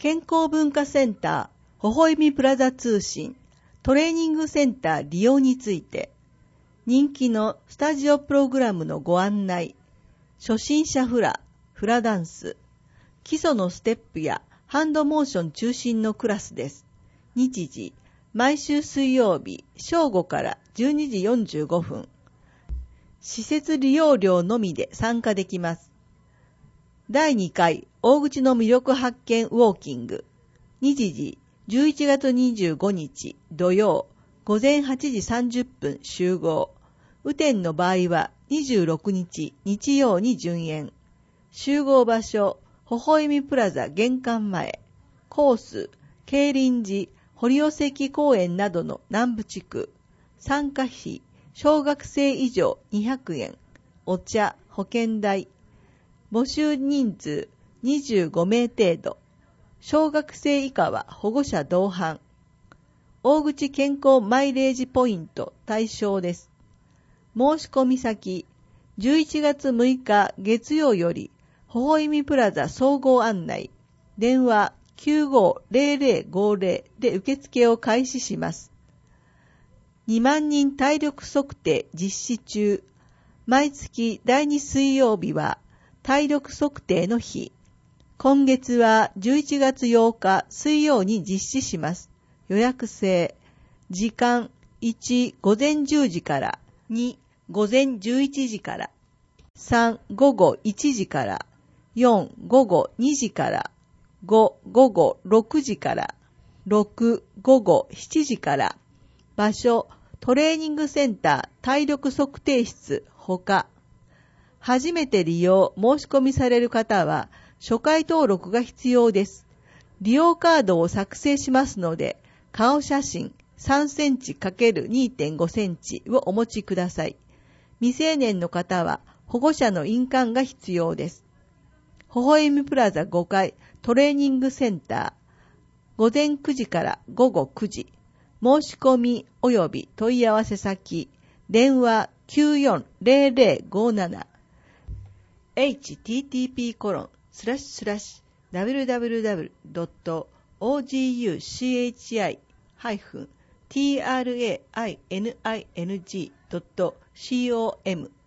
健康文化センター、ほほえみプラザ通信、トレーニングセンター利用について、人気のスタジオプログラムのご案内、初心者フラダンス、基礎のステップやハンドモーション中心のクラスです。日時、毎週水曜日、正午から12時45分。施設利用料のみで参加できます。第2回大口の魅力発見ウォーキング。日時11月25日土曜午前8時30分集合。雨天の場合は26日日曜に順延。集合場所、ほほえみプラザ玄関前。コース、競輪寺、堀尾関公園などの南部地区。参加費、小学生以上200円。お茶、保険代。募集人数25名程度。小学生以下は保護者同伴。大口健康マイレージポイント対象です。申し込み先、11月6日月曜より、ほほえみプラザ総合案内、電話 950050 で受付を開始します。2万人体力測定実施中。毎月第2水曜日は、体力測定の日。今月は11月8日水曜に実施します。予約制。時間1、午前10時から、2、午前11時から、3、午後1時から、4、午後2時から、5、午後6時から、6、午後7時から。場所、トレーニングセンター体力測定室ほか。初めて利用申し込みされる方は初回登録が必要です。利用カードを作成しますので、顔写真3センチ ×2.5 センチをお持ちください。未成年の方は保護者の印鑑が必要です。ほほえみプラザ5階トレーニングセンター、午前9時から午後9時。申し込み及び問い合わせ先、電話 940057 http://www.oguchi-traning.com